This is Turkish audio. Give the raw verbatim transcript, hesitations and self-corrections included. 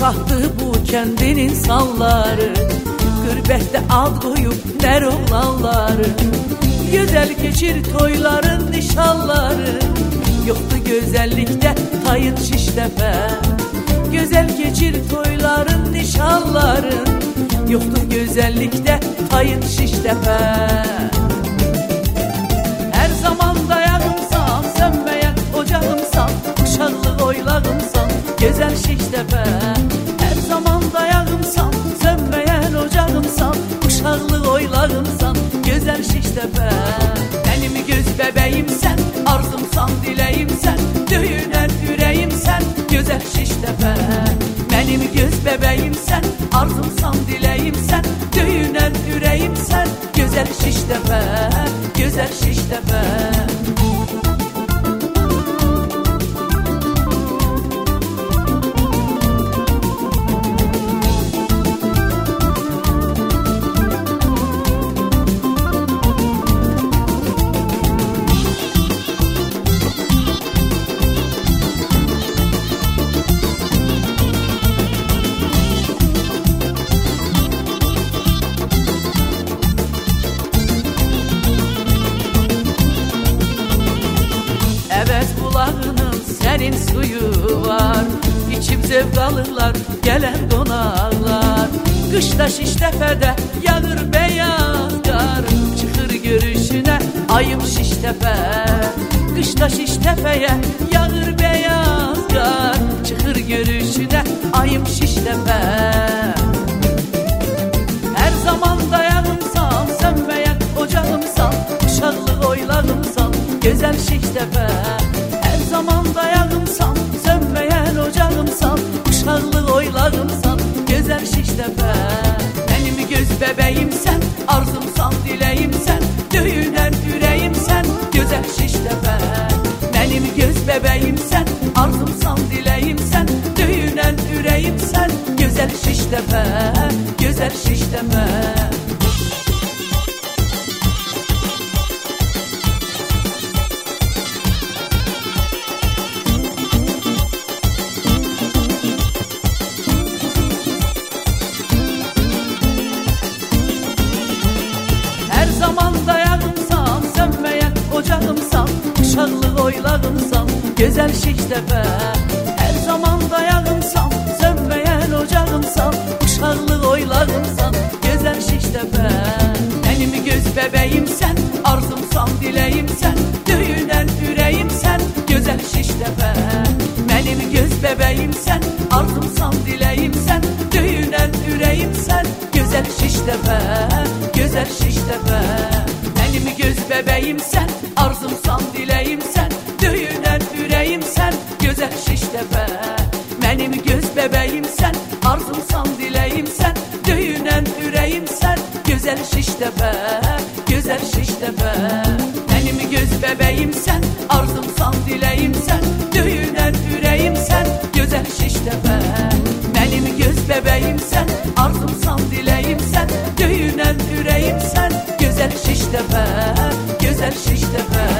bahtı bu kendinin salları, gürbette ad koyup ner oğlanları. Güzel geçir toyların nişanları, yoktu güzellikte tayın şiştepe. Güzel geçir toyların nişanları, yoktu güzellikte tayın şiştepe. Her zaman dayağımsan, sönmeyen ocağımsan, uşaklı oylağımsan, güzel şiştepe. Her zaman dayağımsan, sönmeyen ocağımsan, uşaklı oylağımsan, güzel şiştepe. Benim göz bebeğimsen, arzumsan, dileğimsen, düğünen yüreğimsen, güzel şiştepe. Benim göz bebeğimsen, arzumsan, dileğimsen, düğünen yüreğimsen, güzel şiştepe, güzel şiştepe. Evet bulağının serin suyu var, İçip zevk alırlar gelen konaklar. Kışta Şiştepe'de yağır beyaz kar, çıkır görüşüne ayıp Şiştepe. Kışta Şiştepe'ye yağır beyaz kar, çıkır görüşüne ayıp Şiştepe. Her zaman dayağımsan, sönmeyen ocağımsan, uşaklı oylağımsan, güzel Şiştepe. Her zaman dayağımsan, sönmeyen ocağımsan, uşaklı oylağımsan, güzel Şiştepe. Benim göz bebeğimsen, arzumsan, dileğimsen, düğünen yüreğimsen, güzel Şiştepe. Benim göz bebeğimsen, arzumsan, dileğimsen, düğünen yüreğimsen, güzel Şiştepe, güzel Şiştepe. Her zaman dayağımsan, sönmeyen ocağımsan, uşaklı oylağımsan, güzel Şiştepe. Her zaman dayağımsan, sönmeyen ocağımsan, uşaklı oylağımsan, güzel Şiştepe. Benim göz bebeğimsen, arzumsan, dileğimsen, düğünen yüreğimsen, güzel Şiştepe. Benim göz bebeğimsen, arzumsan, dileğimsen, düğünen yüreğimsen, güzel Şiştepe, güzel Şiştepe. Benim göz bebeğimsen, arzumsan, dileğimsen, düğünen yüreğimsen, güzel Şiştepe. Benim göz bebeğimsen, arzumsan, dileğimsen, düğünen yüreğimsen, güzel Şiştepe, güzel Şiştepe. Benim göz bebeğimsen, arzumsan, dileğimsen, düğünen yüreğimsen, güzel Şiştepe. Benim göz bebeğimsen, arzumsan, dileğimsen, düğünen yüreğimsen, güzel Şiştepe, güzel Şiştepe.